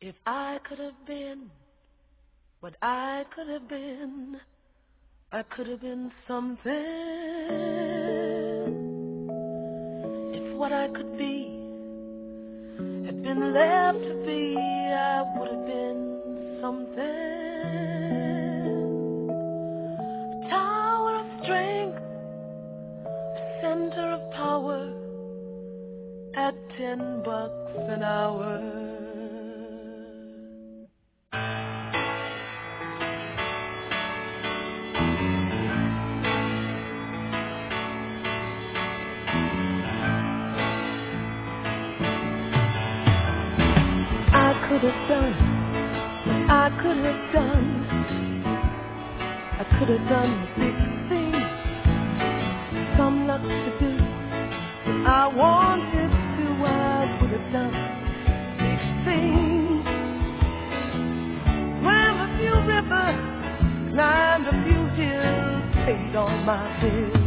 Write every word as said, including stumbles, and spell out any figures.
If I could have been what I could have been, I could have been something. If what I could be had been left to be, I would have been something. A tower of strength, a center of power, at ten bucks an hour. I could have done what I could have done. I could have done big things, some luck to do. If I wanted to, I would have done big things. Swam a few rivers, climbed a few hills, paid all my bills.